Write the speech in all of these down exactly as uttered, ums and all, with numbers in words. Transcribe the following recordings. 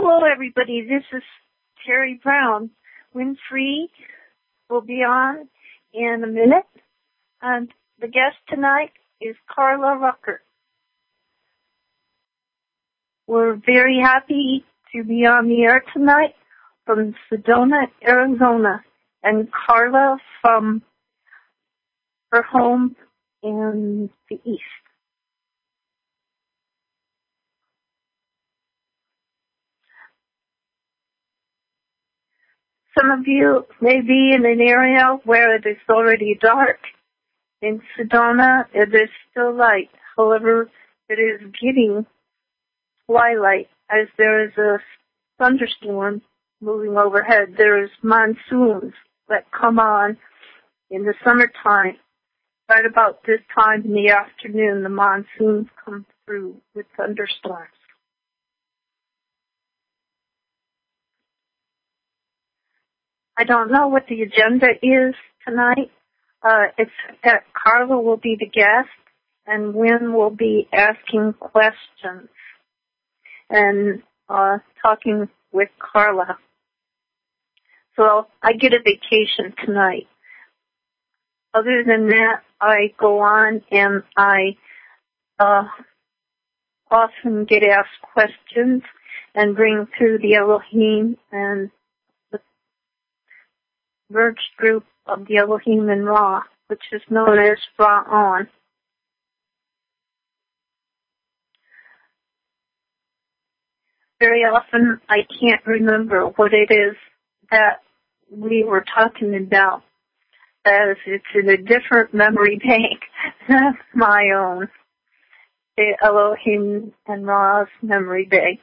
Hello, everybody. This is Terry Brown. Winfrey will be on in a minute. And the guest tonight is Carla Rucker. We're very happy to be on the air tonight from Sedona, Arizona. And Carla from her home in the east. Some of you may be in an area where it is already dark. In Sedona, it is still light. However, it is getting twilight as there is a thunderstorm moving overhead. There is monsoons that come on in the summertime. Right about this time in the afternoon, the monsoons come through with thunderstorms. I don't know what the agenda is tonight. Uh, it's that Carla will be the guest and Wynn will be asking questions and uh, talking with Carla. So I get a vacation tonight. Other than that, I go on and I uh, often get asked questions and bring through the Elohim and merged group of the Elohim and Ra, which is known as Ra-On. Very often I can't remember what it is that we were talking about, as it's in a different memory bank than my own, the Elohim and Ra's memory bank.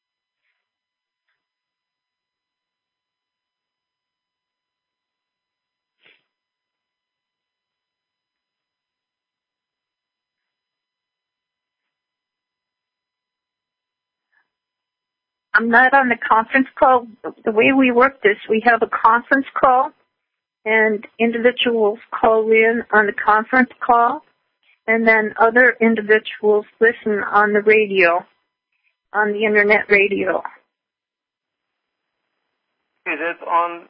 I'm not on the conference call. The way we work this, we have a conference call, and individuals call in on the conference call, and then other individuals listen on the radio, on the internet radio. Is it on?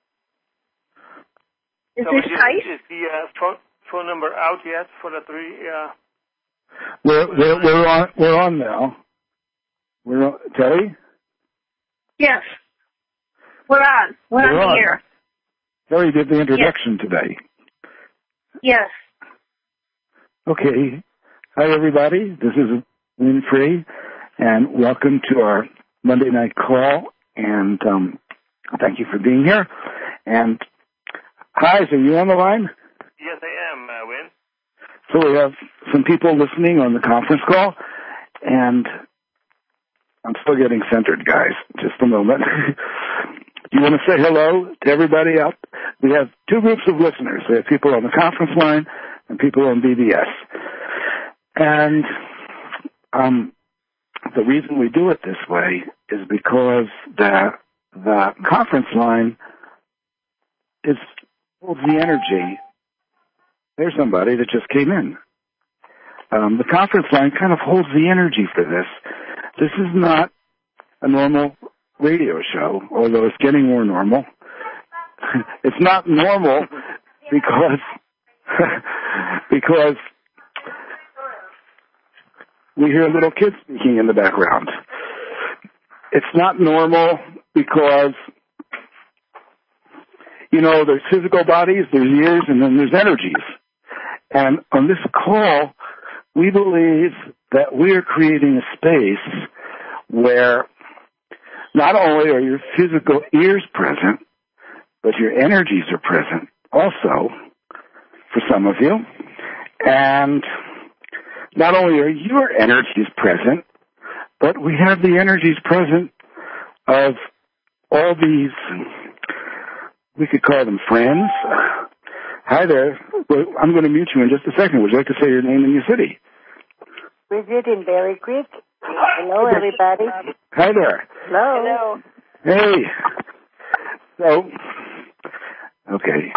Is so this is, Heist? Is the uh, phone, phone number out yet for the three? Uh, we're we're we're on we're on now. We're on, Terry. Yes, we're on. We're, we're on the air. Terry did the introduction yes. today. Yes. Okay. Hi, everybody. This is Winfrey, and welcome to our Monday night call. And um, thank you for being here. And hi, are you on the line? Yes, I am, uh, Win. So we have some people listening on the conference call, and I'm still getting centered, guys. Just a moment. You want to say hello to everybody out? We have two groups of listeners. We have people on the conference line and people on B B S. And um, the reason we do it this way is because the the conference line is holds the energy. There's somebody that just came in. Um, the conference line kind of holds the energy for this. This is not a normal radio show, although it's getting more normal. It's not normal because because we hear little kids speaking in the background. It's not normal because, you know, there's physical bodies, there's ears, and then there's energies. And on this call, we believe that we are creating a space where not only are your physical ears present, but your energies are present also for some of you. And not only are your energies present, but we have the energies present of all these, we could call them friends. Hi there. Well, I'm going to mute you in just a second. Would you like to say your name and your city? Bridget in Berry Creek. Hello, everybody. Hi there. Hello. Hello. Hey. So, okay.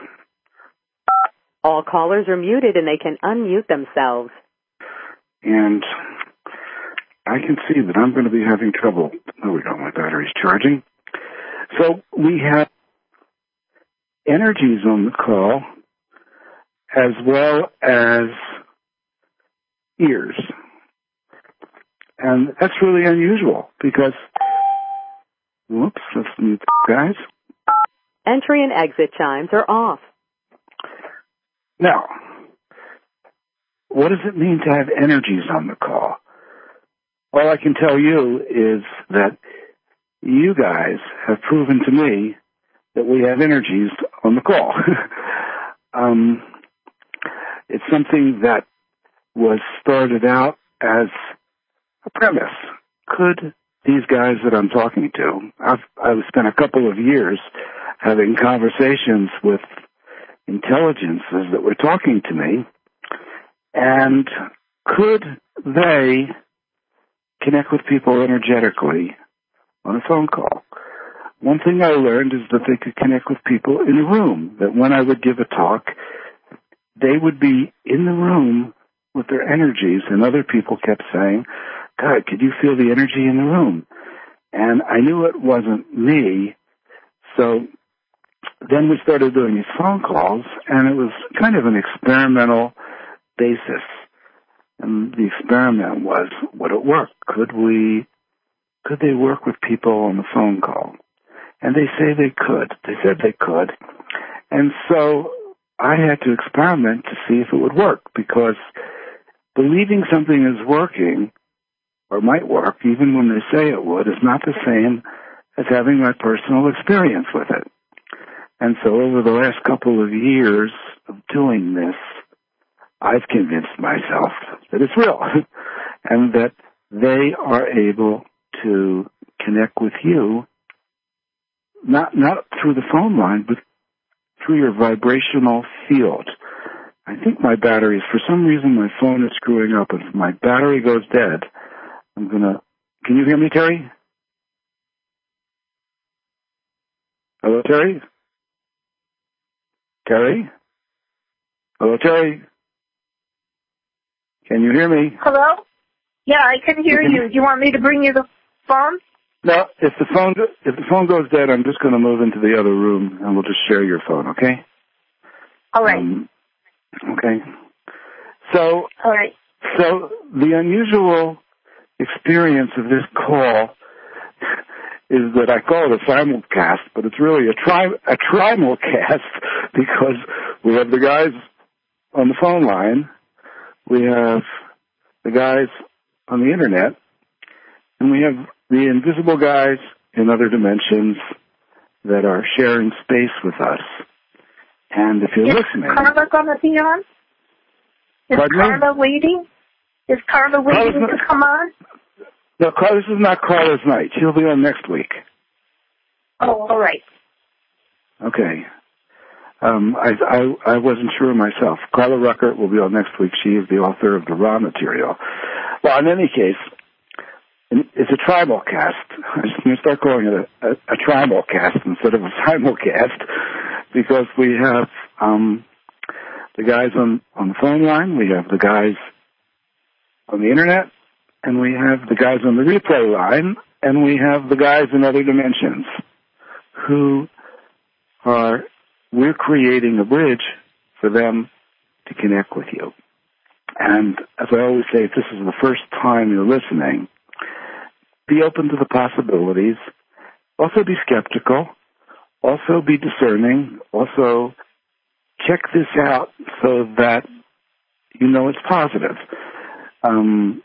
All callers are muted and they can unmute themselves. And I can see that I'm going to be having trouble. There we go, my battery's charging. So we have energies on the call as well as ears. And that's really unusual because, whoops, let's mute the guys. Entry and exit chimes are off. Now, what does it mean to have energies on the call? All I can tell you is that you guys have proven to me that we have energies on the call. um, it's something that was started out as a premise. Could these guys that I'm talking to, I've, I've spent a couple of years having conversations with intelligences that were talking to me, and could they connect with people energetically on a phone call? One thing I learned is that they could connect with people in a room, that when I would give a talk, they would be in the room with their energies, and other people kept saying, God, could you feel the energy in the room? And I knew it wasn't me, so then we started doing these phone calls, and it was kind of an experimental basis. And the experiment was, would it work? Could we, could they work with people on the phone call? And they say they could. They said they could. And so I had to experiment to see if it would work, because believing something is working or might work, even when they say it would, is not the same as having my personal experience with it. And so over the last couple of years of doing this, I've convinced myself that it's real and that they are able to connect with you, not not through the phone line, but through your vibrational field. I think my battery is, for some reason, my phone is screwing up. If my battery goes dead, I'm going to... Can you hear me, Terry? Hello, Terry? Terry? Hello, Terry? Can you hear me? Hello? Yeah, I can hear you. Do you want me to bring you the phone? No, if the phone if the phone goes dead, I'm just going to move into the other room, and we'll just share your phone, okay? All right. Um, okay. So, All right. So the unusual experience of this call is that I call it a simulcast, but it's really a tri a trimulcast because we have the guys on the phone line, we have the guys on the internet, and we have the invisible guys in other dimensions that are sharing space with us. And if you're is listening... Is Carla going to be on? Is Carla me? waiting? Is Carla waiting Carla's to not, come on? No, Carla, this is not Carla's night. She'll be on next week. Oh, all right. Okay. Um, I, I, I wasn't sure myself. Carla Ruckert will be on next week. She is the author of the raw material. Well, in any case, it's a tribal-cast. I'm going to start calling it a, a, a tribal-cast instead of a simulcast, because we have um, the guys on, on the phone line, we have the guys on the internet, and we have the guys on the replay line, and we have the guys in other dimensions who are, we're creating a bridge for them to connect with you. And as I always say, if this is the first time you're listening, be open to the possibilities. Also be skeptical. Also be discerning. Also check this out so that you know it's positive. Um,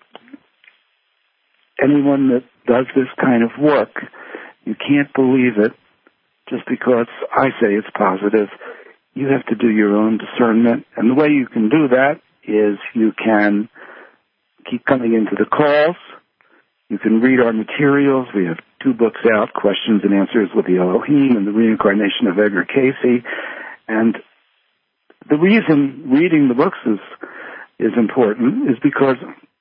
anyone that does this kind of work, you can't believe it just because I say it's positive. You have to do your own discernment. And the way you can do that is you can keep coming into the calls. You can read our materials. We have two books out, Questions and Answers with the Elohim and the Reincarnation of Edgar Cayce. And the reason reading the books is, is important is because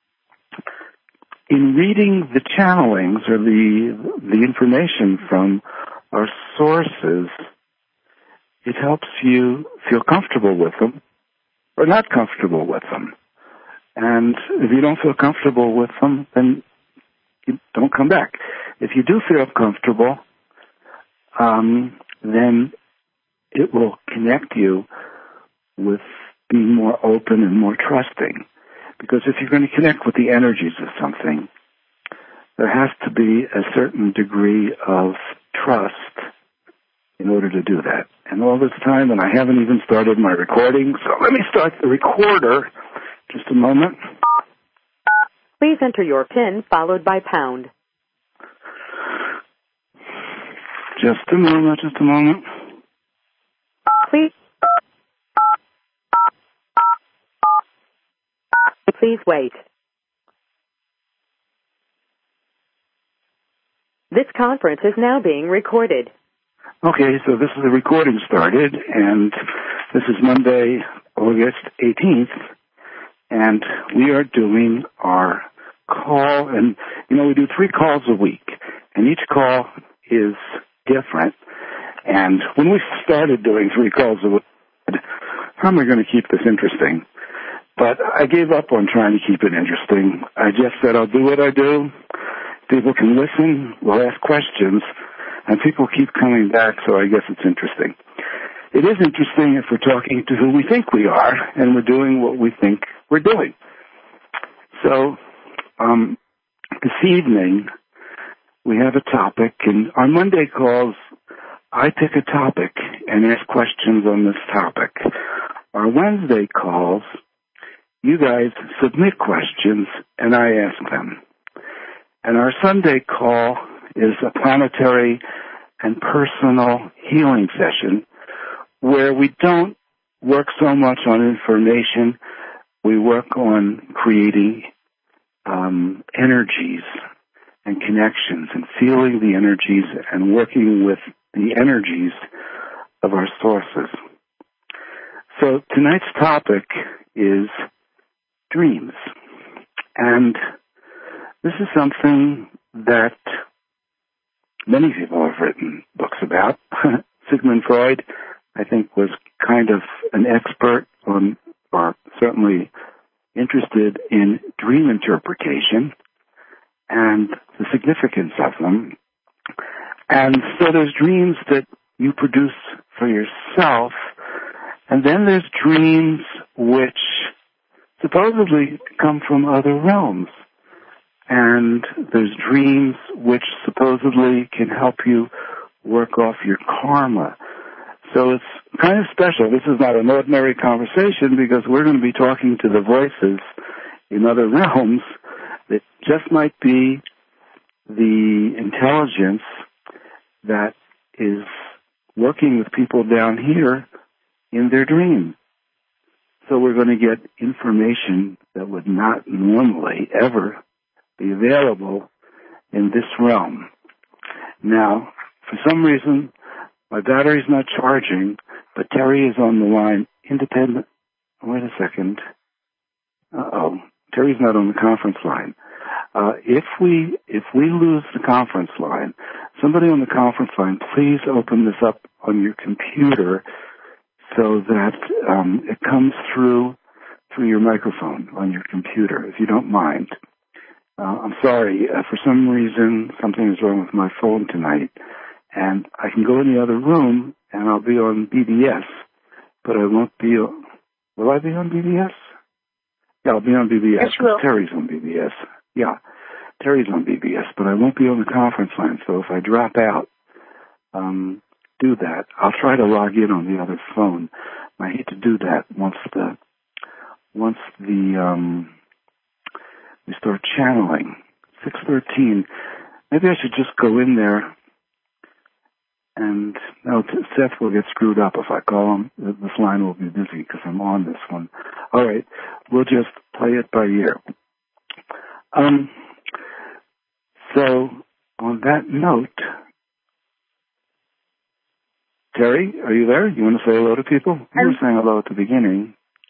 in reading the channelings or the, the information from our sources, it helps you feel comfortable with them or not comfortable with them. And if you don't feel comfortable with them, then don't come back. If you do feel comfortable, um, then it will connect you with being more open and more trusting. Because if you're going to connect with the energies of something, there has to be a certain degree of trust in order to do that. And all this time, and I haven't even started my recording, so let me start the recorder. Just a moment. Please enter your PIN followed by pound. Just a moment, just a moment. Please, please wait. This conference is now being recorded. Okay, so this is the recording started, and this is Monday, August eighteenth, and we are doing our call, and, you know, we do three calls a week, and each call is different, and when we started doing three calls a week, how am I going to keep this interesting? But I gave up on trying to keep it interesting. I just said I'll do what I do. People can listen, we'll ask questions, and people keep coming back, so I guess it's interesting. It is interesting if we're talking to who we think we are, and we're doing what we think we're doing. So, um, this evening, we have a topic, and our Monday calls, I pick a topic and ask questions on this topic. Our Wednesday calls, you guys submit questions, and I ask them. And our Sunday call is a planetary and personal healing session where we don't work so much on information, we work on creating um, energies and connections and feeling the energies and working with the energies of our sources. So tonight's topic is dreams. And this is something that many people have written books about. Sigmund Freud, I think, was kind of an expert on, or certainly interested in dream interpretation and the significance of them. And so there's dreams that you produce for yourself, and then there's dreams which supposedly come from other realms. And there's dreams which supposedly can help you work off your karma. So it's kind of special. This is not an ordinary conversation because we're going to be talking to the voices in other realms that just might be the intelligence that is working with people down here in their dream. So we're going to get information that would not normally ever be available in this realm. Now, for some reason, my battery's not charging, but Terry is on the line independent. Wait a second. Uh-oh. Terry's not on the conference line. Uh, if we, if we lose the conference line, somebody on the conference line, please open this up on your computer so that um, it comes through through your microphone on your computer, if you don't mind. Uh, I'm sorry. Uh, for some reason, something is wrong with my phone tonight, and I can go in the other room and I'll be on B B S, but I won't be. On, will I be on B B S? Yeah, I'll be on B B S. Yes, you will. Terry's on B B S. Yeah, Terry's on B B S, but I won't be on the conference line. So if I drop out, um, do that. I'll try to log in on the other phone. I hate to do that once the once the um, we start channeling. six thirteen. Maybe I should just go in there and, no, Seth will get screwed up if I call him. This line will be busy because I'm on this one. All right. We'll just play it by ear. Um, so, on that note, Terry, are you there? You want to say hello to people? You Um, were saying hello at the beginning.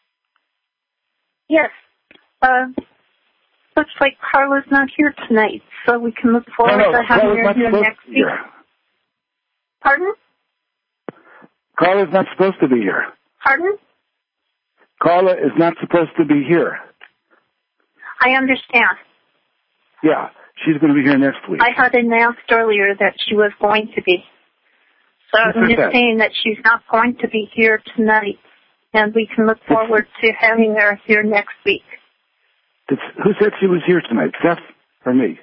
Yes. Uh, looks like Carla's not here tonight, so we can look forward no, no, to having Carla's her not here supposed next to be week. here. Pardon? Carla's not supposed to be here. Pardon? Carla is not supposed to be here. I understand. Yeah. She's going to be here next week. I had announced earlier that she was going to be. So I'm just that? saying that she's not going to be here tonight, and we can look forward to having her here next week. Did, who said she was here tonight, Seth or me?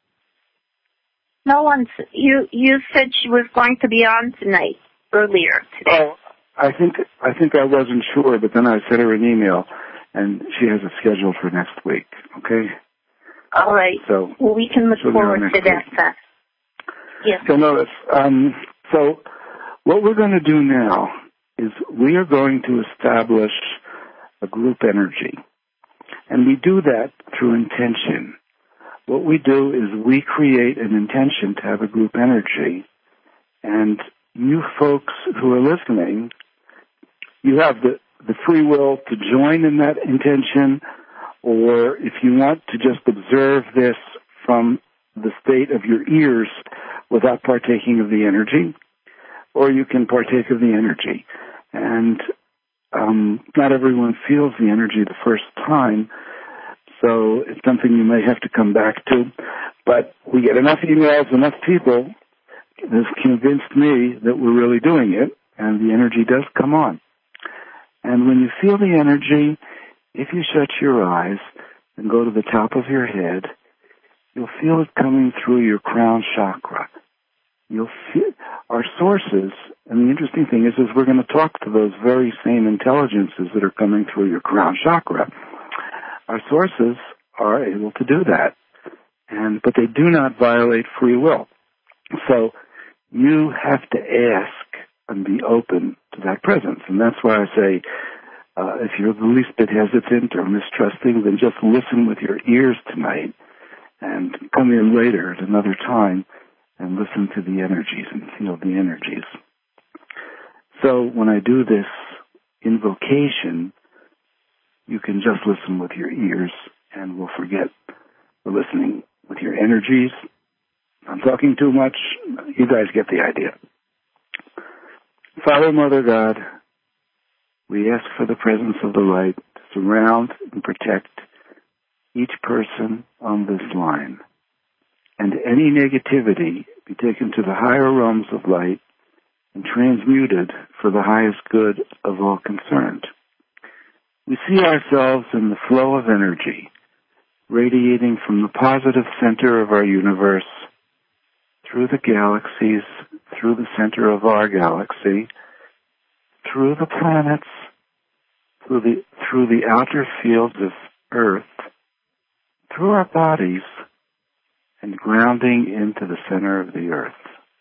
No one. You you said she was going to be on tonight earlier today. Oh, I think I think I wasn't sure, but then I sent her an email, and she has it scheduled for next week. Okay. All right. So well, we can look forward to that. Then. Yes. So notice. Um, so what we're going to do now is we are going to establish a group energy, and we do that through intention. What we do is we create an intention to have a group energy, and you folks who are listening, you have the, the free will to join in that intention, or if you want to just observe this from the state of your ears without partaking of the energy, or you can partake of the energy. And um, not everyone feels the energy the first time, so it's something you may have to come back to. But we get enough emails, enough people has convinced me that we're really doing it, and the energy does come on. And when you feel the energy, if you shut your eyes and go to the top of your head, you'll feel it coming through your crown chakra. You'll feel our sources, and the interesting thing is, is we're going to talk to those very same intelligences that are coming through your crown chakra. Our sources are able to do that, and but they do not violate free will. So you have to ask and be open to that presence, and that's why I say, uh, if you're the least bit hesitant or mistrusting, then just listen with your ears tonight, and come in later at another time and listen to the energies and feel the energies. So when I do this invocation, you can just listen with your ears, and we'll forget the listening with your energies. I'm talking too much. You guys get the idea. Father, Mother God, we ask for the presence of the light to surround and protect each person on this line, and any negativity be taken to the higher realms of light and transmuted for the highest good of all concerned. We see ourselves in the flow of energy, radiating from the positive center of our universe, through the galaxies, through the center of our galaxy, through the planets, through the, through the outer fields of Earth, through our bodies, and grounding into the center of the Earth.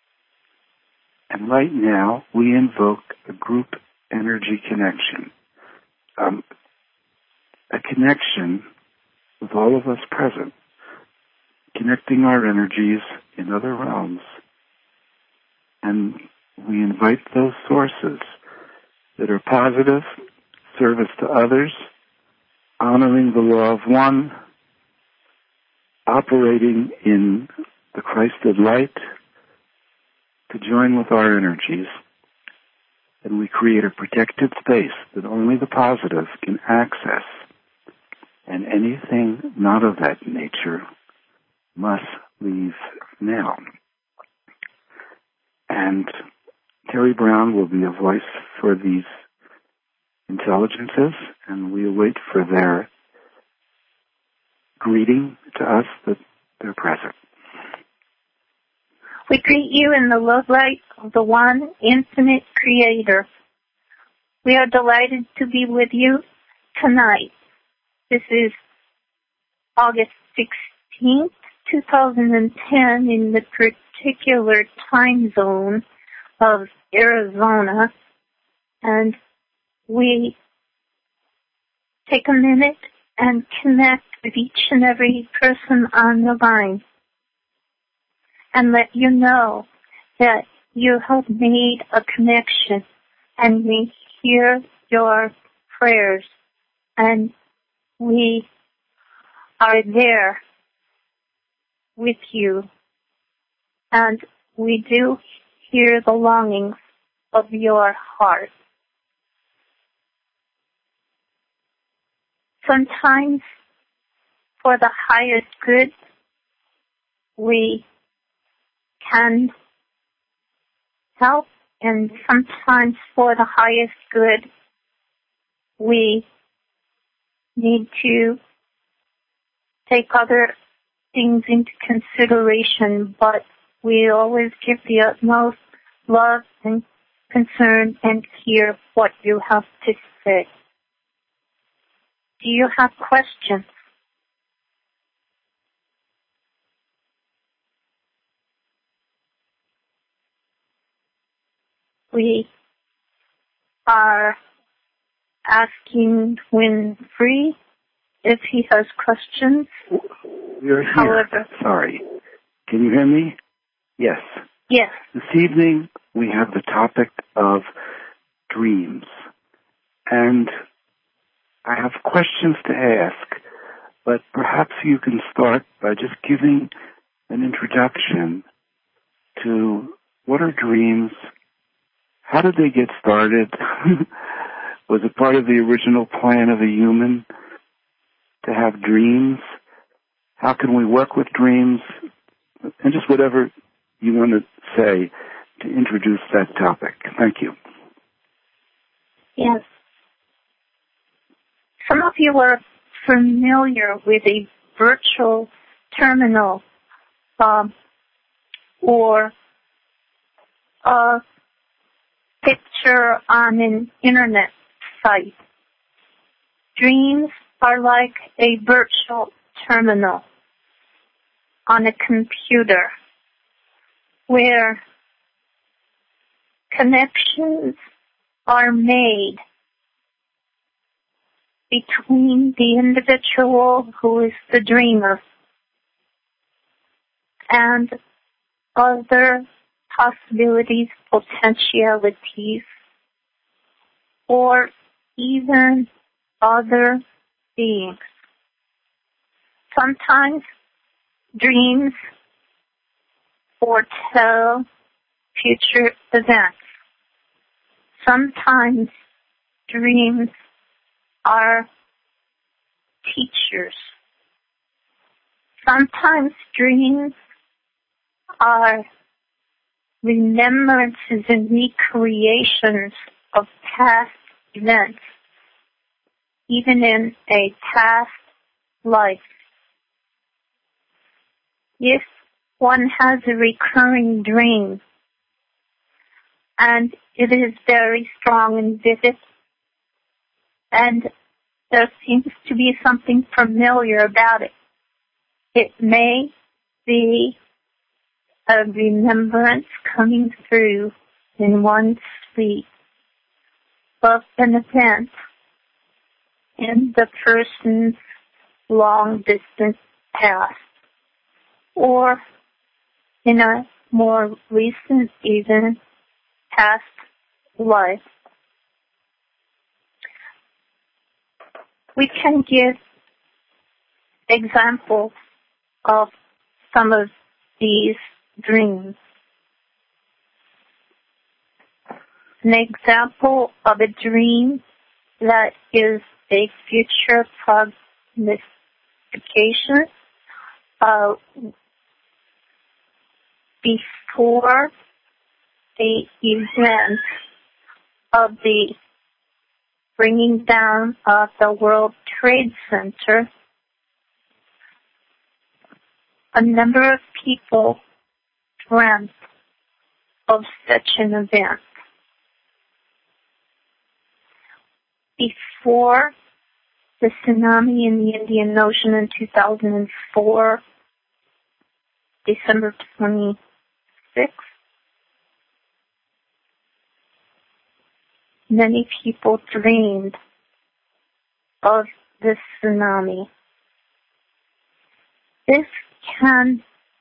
And right now, we invoke a group energy connection. Um, a connection with all of us present, connecting our energies in other realms. And we invite those sources that are positive, service to others, honoring the law of one, operating in the Christed light, to join with our energies. And we create a protected space that only the positive can access, and anything not of that nature must leave now. And Terry Brown will be a voice for these intelligences, and we await for their greeting to us that they're present. We greet you in the love light of the one infinite creator. We are delighted to be with you tonight. This is August sixteenth, two thousand ten, in the particular time zone of Arizona. And we take a minute and connect with each and every person on the line, and let you know that you have made a connection, and we hear your prayers, and we are there with you, and we do hear the longings of your heart. Sometimes, for the highest good, we can help, and sometimes for the highest good, we need to take other things into consideration, but we always give the utmost love and concern and hear what you have to say. Do you have questions? We are asking Winfrey if he has questions. We're here. However, Sorry. Can you hear me? Yes. Yes. This evening we have the topic of dreams. And I have questions to ask, but perhaps you can start by just giving an introduction to what are dreams, how did they get started, was it part of the original plan of a human to have dreams, how can we work with dreams, and just whatever you want to say to introduce that topic. Thank you. Yes. Some of you are familiar with a virtual terminal um, or a picture on an internet site. Dreams are like a virtual terminal on a computer where connections are made between the individual who is the dreamer and other possibilities, potentialities, or even other beings. Sometimes dreams foretell future events. Sometimes dreams are teachers. Sometimes dreams are remembrances and recreations of past events, even in a past life. If one has a recurring dream and it is very strong and vivid, and there seems to be something familiar about it, it may be a remembrance coming through in one's sleep of an event in the person's long-distance past, or in a more recent, even past life. We can give examples of some of these dreams. An example of a dream that is a future prognostication uh, before the event of the bringing down of the World Trade Center. A number of people dreamt of such an event. Before the tsunami in the Indian Ocean in two thousand four, December twenty-sixth, many people dreamed of this tsunami. This can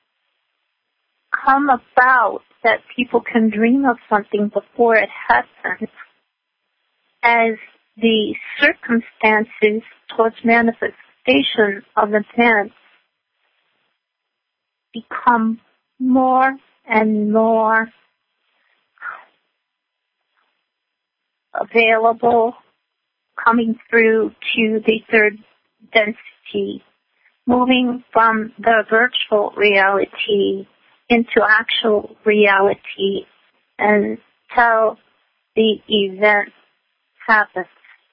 come about, that people can dream of something before it happens, as the circumstances towards manifestation of events become more and more available, coming through to the third density moving from the virtual reality into actual reality until the event happens.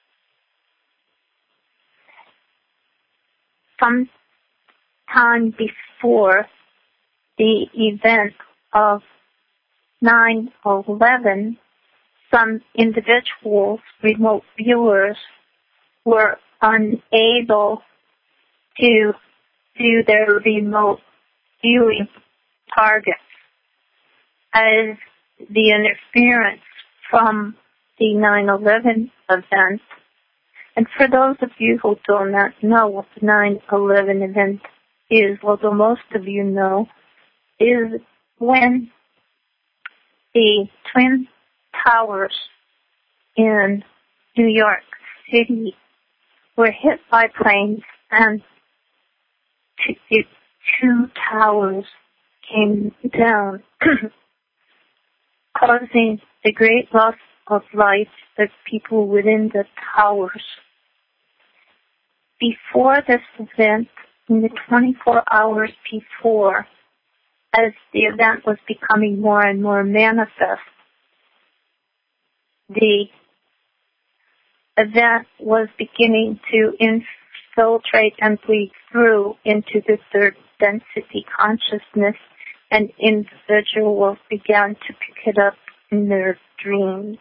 Some time before the event of nine eleven, some individuals, remote viewers, were unable to do their remote viewing targets as the interference from the nine eleven event. And for those of you who do not know what the nine eleven event is, although most of you know, is when the Twin Towers in New York City were hit by planes and two, two towers came down, causing a great loss of life of people within the towers. Before this event, in the twenty-four hours before, as the event was becoming more and more manifest, the event was beginning to infiltrate and bleed through into the third density consciousness, and individuals began to pick it up in their dreams.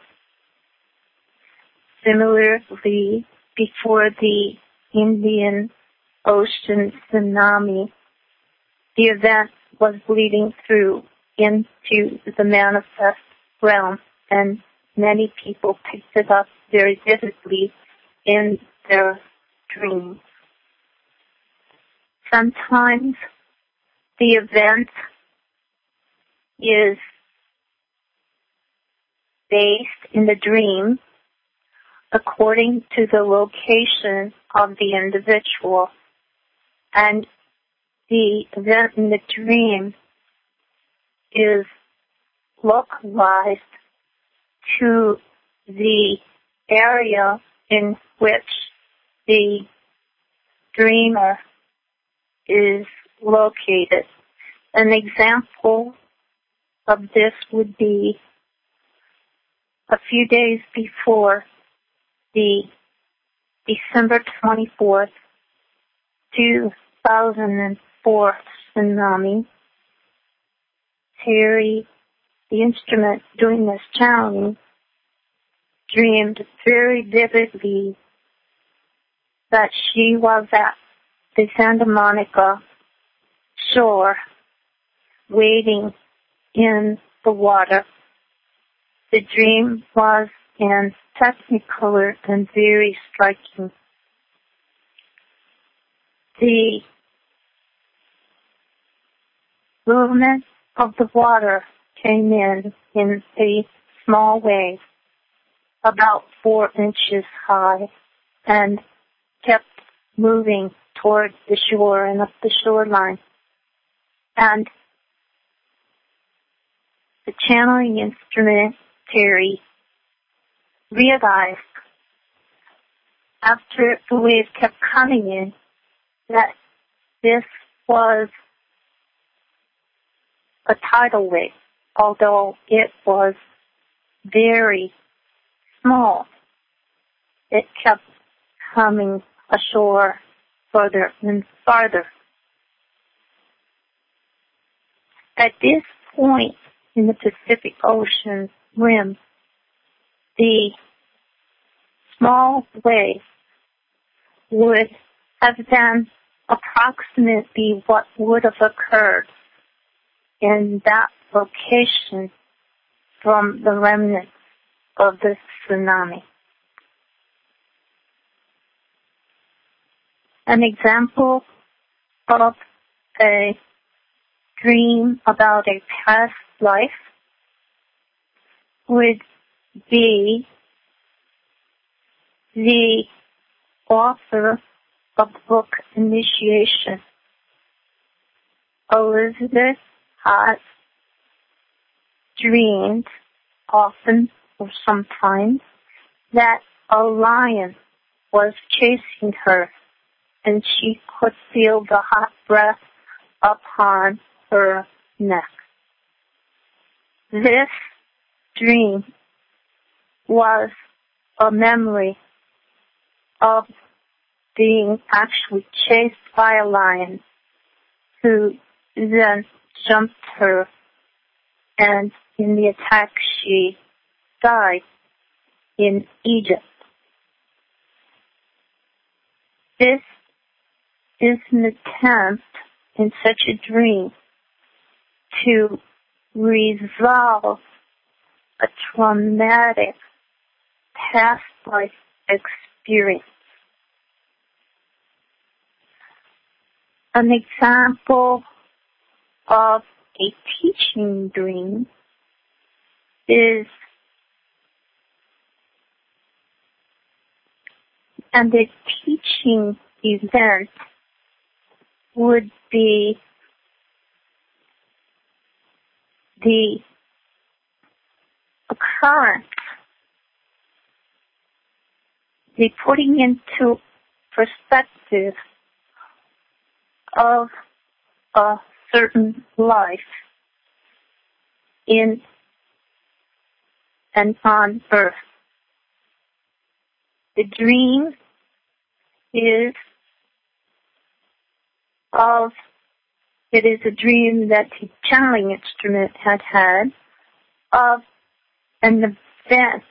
Similarly, before the Indian Ocean tsunami, the event was bleeding through into the manifest realm, and many people picked it up very vividly in their dreams. Sometimes the event is based in the dream according to the location of the individual, and the event in the dream is localized to the area in which the dreamer is located. An example of this would be a few days before the December twenty-fourth, two thousand four tsunami, Terry, the instrument doing this channeling, dreamed very vividly that she was at the Santa Monica shore wading in the water. The dream was in technicolor and very striking. The movement of the water came in in a small wave, about four inches high, and kept moving toward the shore and up the shoreline. And the channeling instrument, Terry, realized after the wave kept coming in that this was a tidal wave, although it was very small. It kept coming ashore further and farther. At this point in the Pacific Ocean rim, the small wave would have been approximately what would have occurred in that location from the remnants of the tsunami. An example of a dream about a past life would be the author of the book Initiation, Elizabeth has dreamed often or sometimes that a lion was chasing her and she could feel the hot breath upon her neck. This dream was a memory of being actually chased by a lion who then jumped her, and in the attack she died in Egypt. This is an attempt in such a dream to resolve a traumatic past life experience. An example of a teaching dream is, and the teaching event would be the occurrence, the putting into perspective of a certain life in and on earth. The dream is of, it is a dream that the channeling instrument had had of an event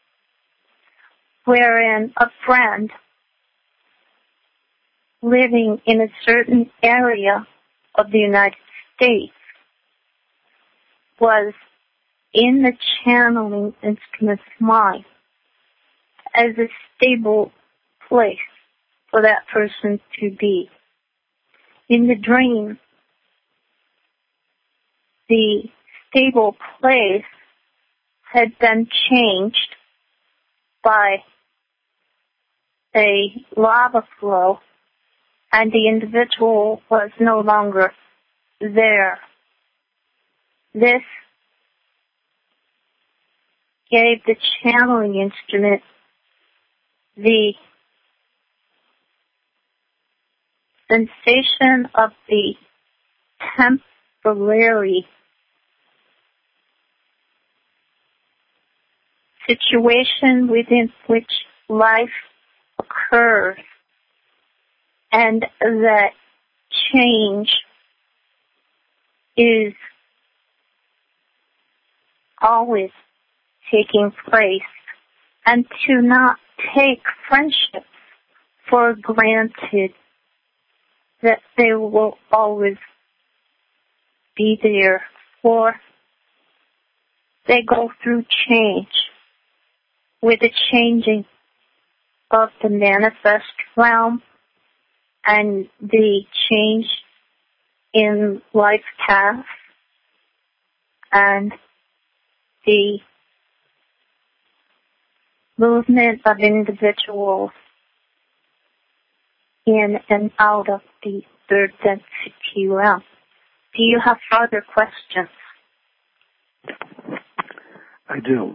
wherein a friend living in a certain area of the United States was in the channeling instrument's mind as a stable place for that person to be. In the dream, the stable place had been changed by a lava flow, and the individual was no longer there. This gave the channeling instrument the sensation of the temporary situation within which life occurs, and that change is always taking place, and to not take friendships for granted, that they will always be there, for they go through change with the changing of the manifest realm and the change in life path and the movement of individuals in and out of the third density realm. Do you have further questions? I do.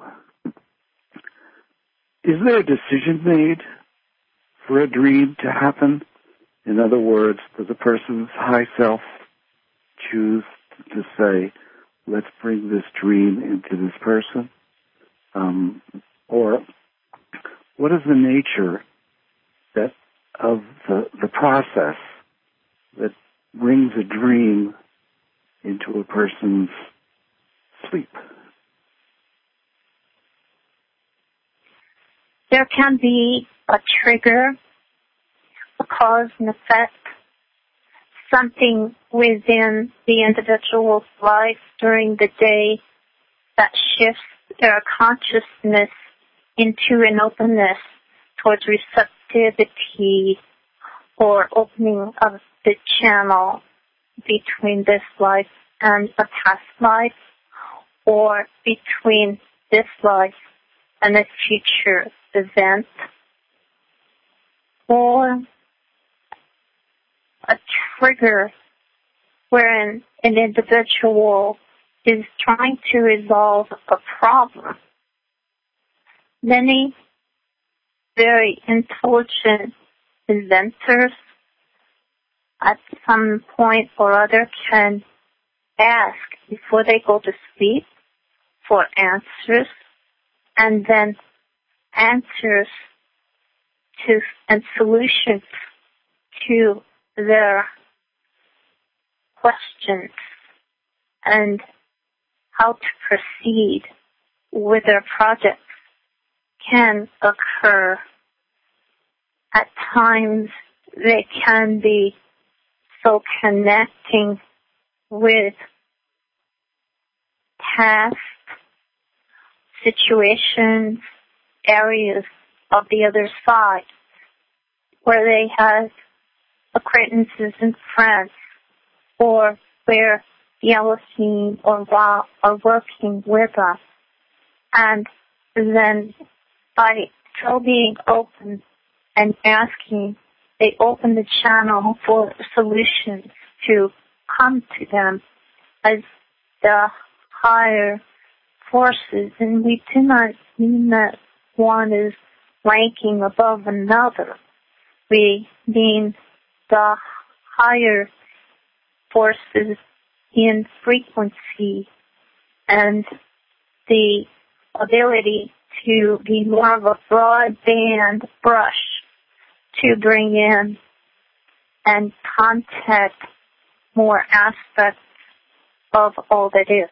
Is there a decision made for a dream to happen? In other words, does a person's high self choose to say, let's bring this dream into this person? Um, or what is the nature that of the, the process that brings a dream into a person's sleep? There can be a trigger, a cause and effect, something within the individual's life during the day that shifts their consciousness into an openness towards receptivity or opening of the channel between this life and a past life, or between this life and a future event, or a trigger wherein an individual is trying to resolve a problem. Many very intelligent inventors at some point or other can ask before they go to sleep for answers, and then answers to and solutions to their questions and how to proceed with their projects can occur. At times they can be so connecting with past situations, areas of the other side, where they have acquaintances and friends, or where the Elohim or Ra are working with us. And then by so being open and asking, they open the channel for solutions to come to them as the higher forces. And we do not mean that one is ranking above another. We mean the higher forces in frequency and the ability to be more of a broadband brush to bring in and contact more aspects of all that is.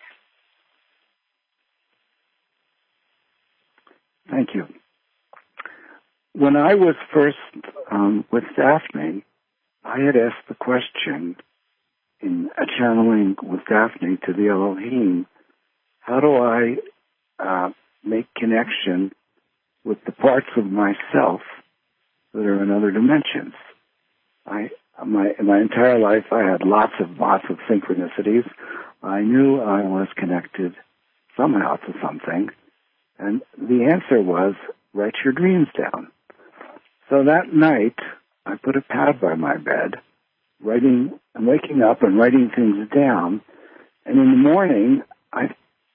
Thank you. When I was first um, with Daphne, I had asked the question in a channeling with Daphne to the Elohim, how do I uh, make connection with the parts of myself that are in other dimensions? I, my, in my entire life, I had lots of, lots of synchronicities. I knew I was connected somehow to something, and the answer was, write your dreams down. So that night, I put a pad by my bed, writing and waking up and writing things down, and in the morning, I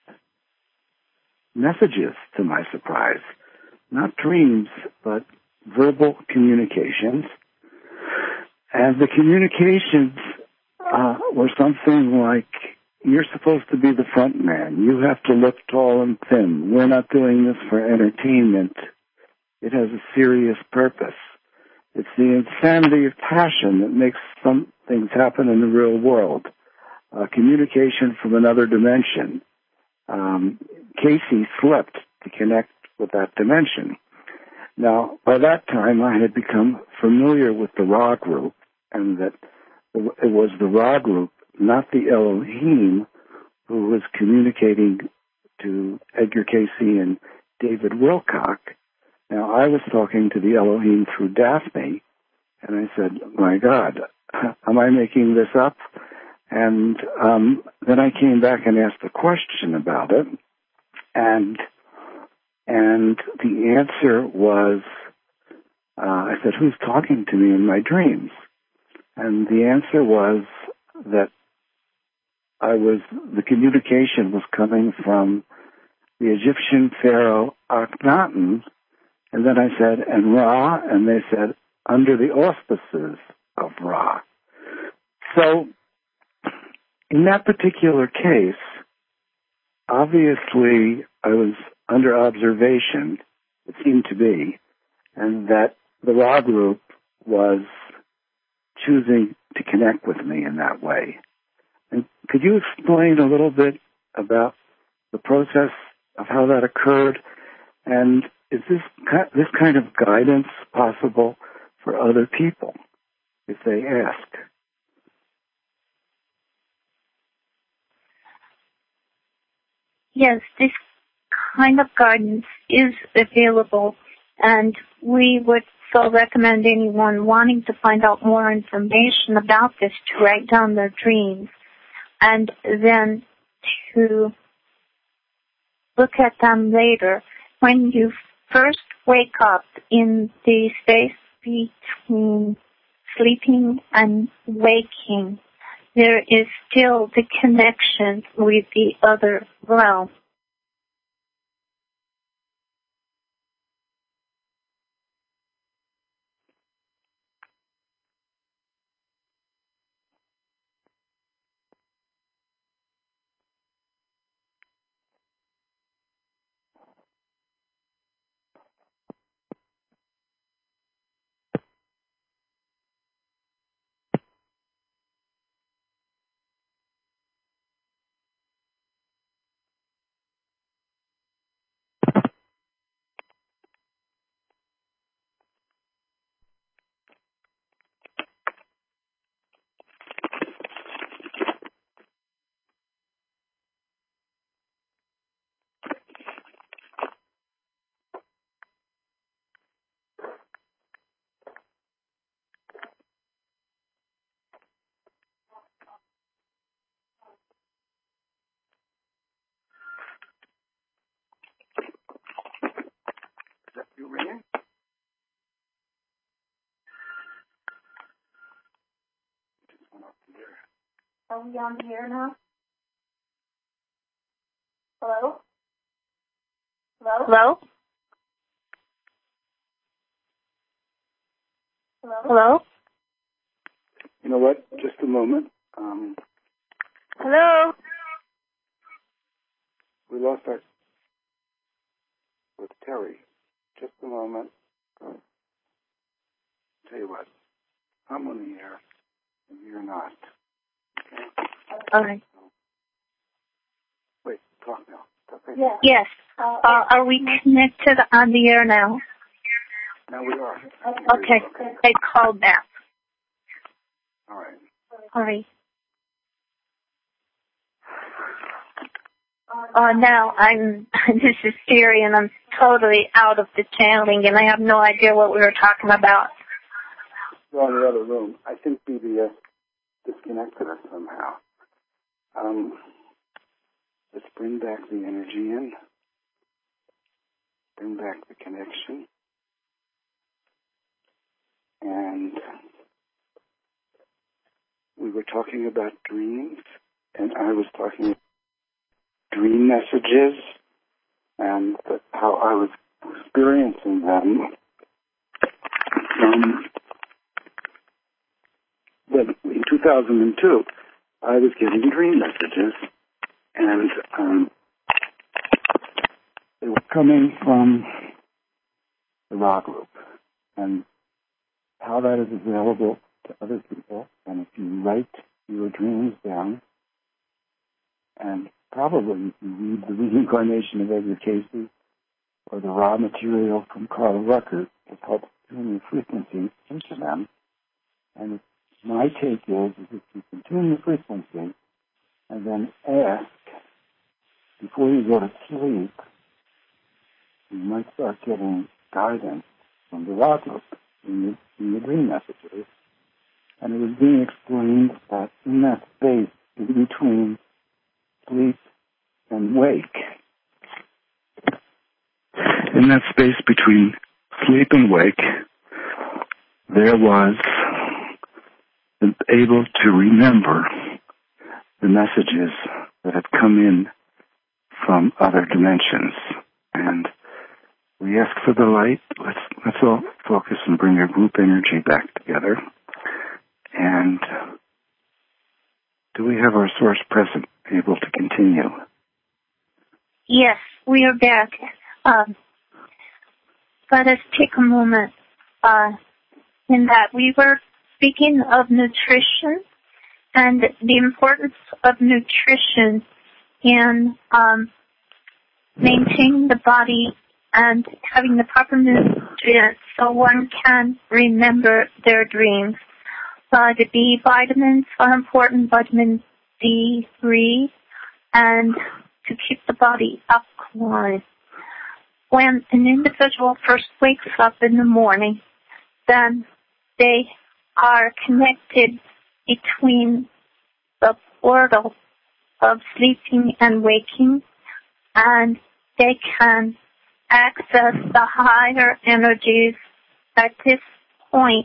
messages to my surprise, not dreams, but verbal communications. And the communications uh, were something like, you're supposed to be the front man. You have to look tall and thin. We're not doing this for entertainment. It has a serious purpose. It's the insanity of passion that makes some things happen in the real world. Uh, communication from another dimension. Um, Casey slipped to connect with that dimension. Now, by that time, I had become familiar with the Ra group, and that it was the Ra group, not the Elohim, who was communicating to Edgar Casey and David Wilcock. Now, I was talking to the Elohim through Daphne, and I said, my God, am I making this up? And um, then I came back and asked a question about it, and and the answer was, uh, I said, who's talking to me in my dreams? And the answer was that I was, the communication was coming from the Egyptian pharaoh Akhenaten. And then I said, and Ra, and they said, under the auspices of Ra. So, in that particular case, obviously I was under observation, it seemed to be, and that the Ra group was choosing to connect with me in that way. And could you explain a little bit about the process of how that occurred? And is this this kind of guidance possible for other people if they ask? Yes, this kind of guidance is available, and we would so recommend anyone wanting to find out more information about this to write down their dreams and then to look at them later. When you first wake up in the space between sleeping and waking, there is still the connection with the other realm. Are we on the air now? Hello? Hello? Hello? Hello? Hello? You know what? Just a moment. Um, Hello? we lost our with Terry. Just a moment. Uh, tell you what. I'm on the air, and you're not. Okay? All right. Wait, talk now. Talk right Yes. Yes. Uh, are we connected on the air now? Now we are. Okay. okay. I called back. All right. All right. Uh, now I'm, this is Siri, and I'm totally out of the channeling, and I have no idea what we were talking about. We're in the other room. I think B B S disconnected us somehow. Um, let's bring back the energy in. Bring back the connection. And we were talking about dreams, and I was talking about dream messages and the, how I was experiencing them. Um, but in two thousand two, I was getting dream messages, and um, they were coming from the Ra group, and how that is available to other people. And if you write your dreams down, and probably if you read the reincarnation of Edgar Casey or the raw material from Carl Rucker, it helps tune your frequency into them. And my take is, is if you can tune the frequency and then ask before you go to sleep, you might start getting guidance from the Ra group in your, in your dream messages. And it was being explained that in that space in between sleep and wake, in that space between sleep and wake, there was able to remember the messages that had come in from other dimensions. And we ask for the light. Let's let's all focus and bring our group energy back together. And do we have our source present, able to continue? Yes, we are back. Um, let us take a moment uh, in that we were speaking of nutrition and the importance of nutrition in um, maintaining the body and having the proper nutrients so one can remember their dreams. Uh, the B vitamins are important, vitamin D three, and to keep the body alkaline. When an individual first wakes up in the morning, then they are connected between the portal of sleeping and waking, and they can access the higher energies. At this point,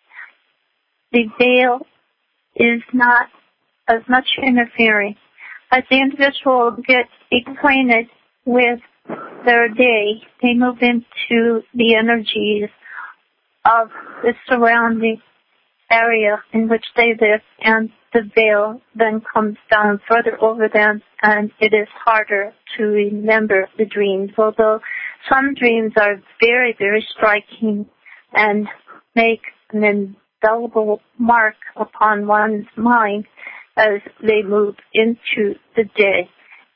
the veil is not as much interfering. As the individual gets acquainted with their day, they move into the energies of the surrounding area in which they live, and the veil then comes down further over them, and it is harder to remember the dreams, although some dreams are very, very striking and make an indelible mark upon one's mind as they move into the day.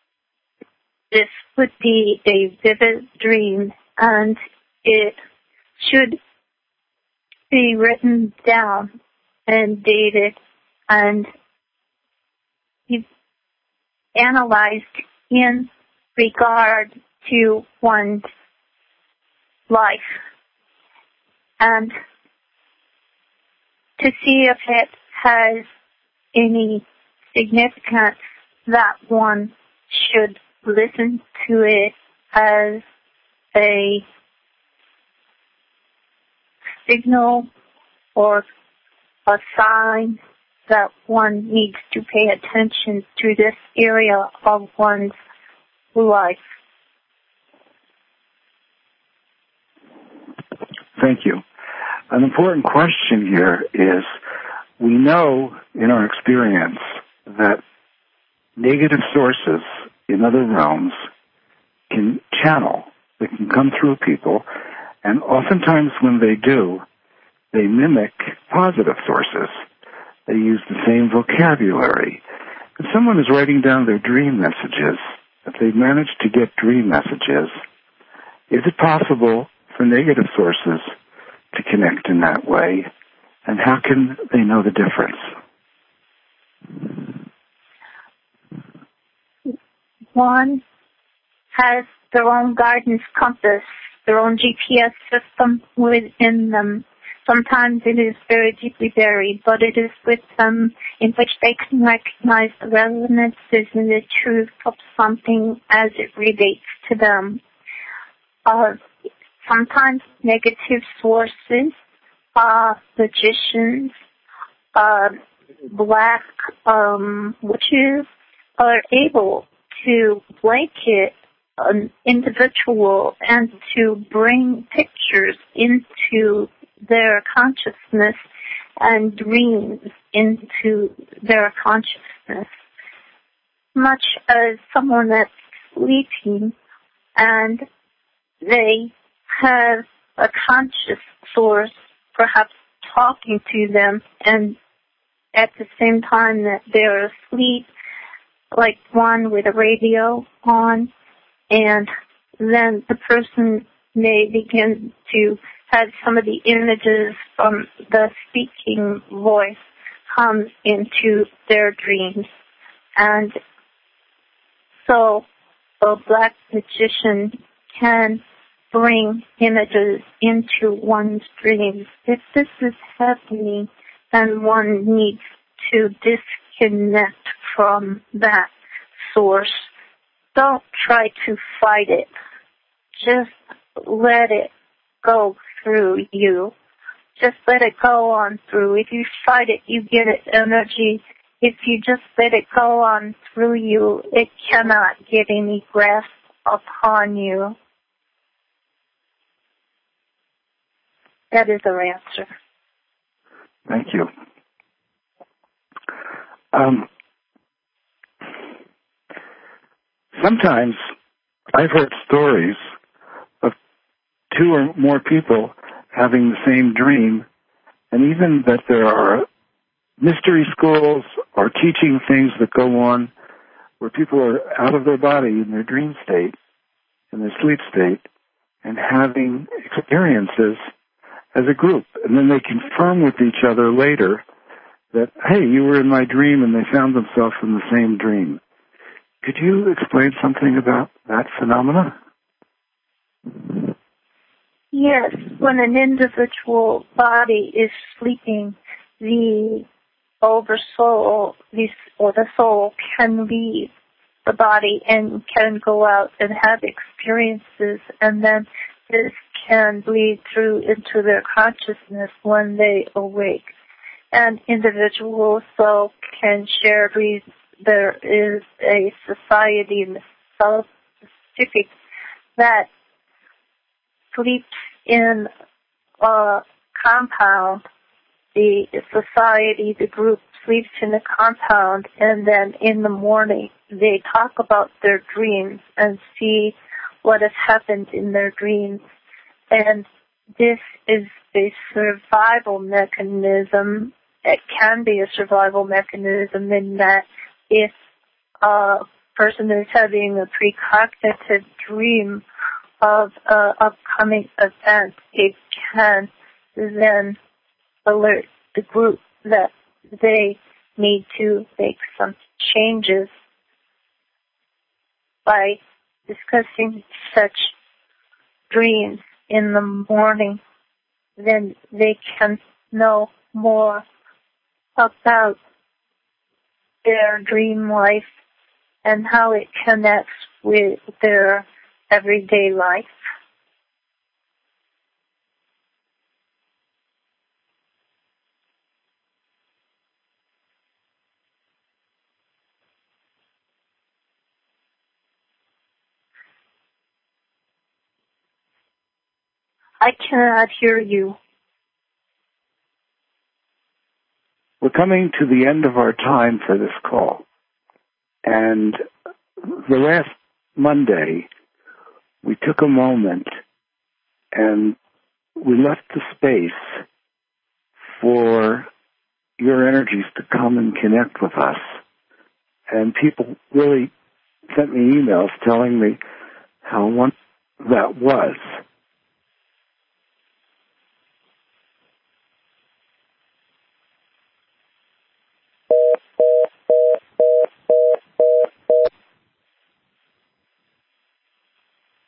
This would be a vivid dream, and it should be written down and dated and analyzed in regard to one's life, and to see if it has any significance that one should listen to it as a signal or a sign that one needs to pay attention to this area of one's life. Thank you. An important question here is, we know in our experience that negative sources in other realms can channel, they can come through people, and oftentimes when they do, they mimic positive sources. They use the same vocabulary. If someone is writing down their dream messages, if they manage to get dream messages, is it possible for negative sources to connect in that way? And how can they know the difference? One has their own guidance compass, their own G P S system within them. Sometimes it is very deeply buried, but it is with them in which they can recognize the resonances and the truth of something as it relates to them. Uh, sometimes negative sources, uh, magicians, uh, black um, witches are able to blanket an individual and to bring pictures into their consciousness and dreams into their consciousness. Much as someone that's sleeping and they have a conscious source perhaps talking to them, and at the same time that they're asleep, like one with a radio on, and then the person may begin to have some of the images from the speaking voice come into their dreams. And so a black magician can bring images into one's dreams. If this is happening, then one needs to disconnect from that source. Don't try to fight it. Just let it go through you. Just let it go on through. If you fight it, you get its energy. If you just let it go on through you, it cannot get any grasp upon you. That is our answer. Thank you. Um, sometimes I've heard stories of two or more people having the same dream, and even that there are mystery schools or teaching things that go on where people are out of their body in their dream state, in their sleep state, and having experiences as a group. And then they confirm with each other later that, hey, you were in my dream, and they found themselves in the same dream. Could you explain something about that phenomena? Yes, when an individual body is sleeping, the oversoul, or the soul, can leave the body and can go out and have experiences, and then this can bleed through into their consciousness when they awake. And individuals so can share these. There is a society in the South Pacific that sleeps in a compound. The society, the group sleeps in a compound, and then in the morning they talk about their dreams and see what has happened in their dreams. And this is a survival mechanism. It can be a survival mechanism in that if a person is having a precognitive dream of an upcoming event, it can then alert the group that they need to make some changes. By discussing such dreams in the morning, then they can know more about their dream life and how it connects with their everyday life. I cannot hear you. We're coming to the end of our time for this call. And the last Monday, we took a moment and we left the space for your energies to come and connect with us. And people really sent me emails telling me how wonderful that was.